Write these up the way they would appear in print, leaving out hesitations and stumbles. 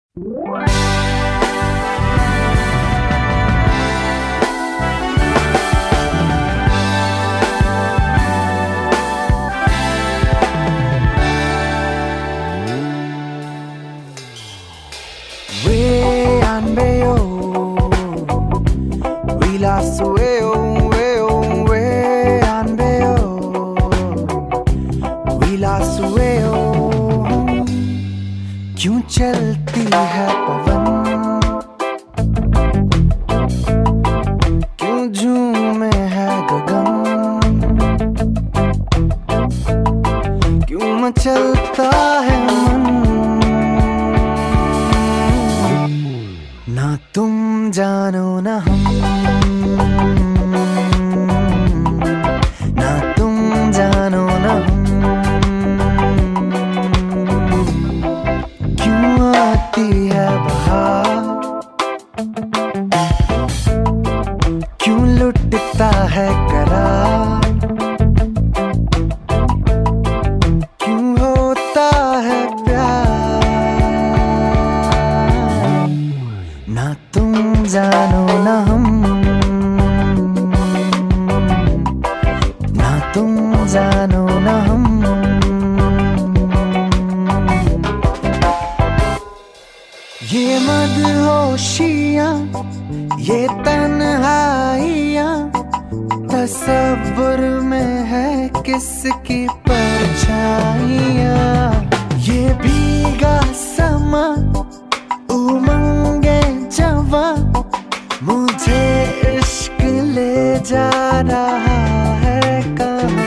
क्यों चलती है पवन, क्यों झूमे है गगन, क्यों मचलता है मन। ना तुम जानो ना हम, ना तुम जानो ना हम। आती है बहार, क्यों लुटता है करार, क्यों होता है प्यार। ना तुम जानो ना हम, ना तुम जानो ना हम। ये मदहोशियाँ, ये तन्हाइयाँ, तसव्वुर में है किसकी परछाइयाँ। ये भीगा समा, उमंगे जवां, मुझे इश्क ले जा रहा है कहाँ।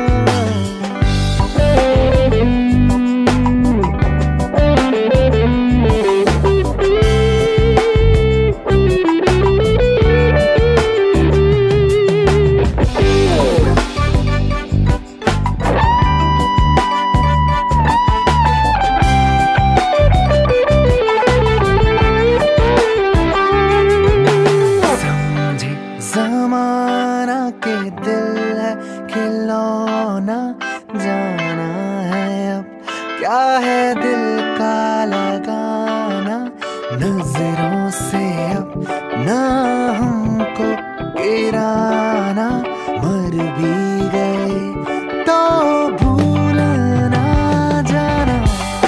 ज़माना के दिल है खिलौना, जाना है अब क्या है दिल का लगाना। नजरों से अब ना हमको गिराना, मर भी गए तो भूल ना जाना।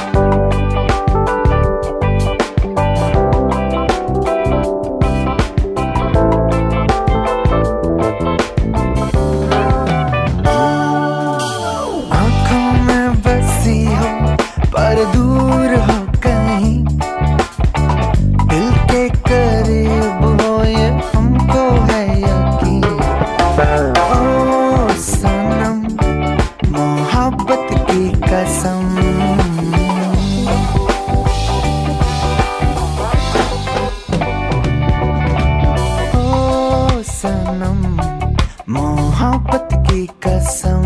पर दूर हो कहीं, दिल के करीब हो ये हमको है यकीन। ओ सनम, मोहब्बत की कसम। ओ सनम, मोहब्बत की कसम।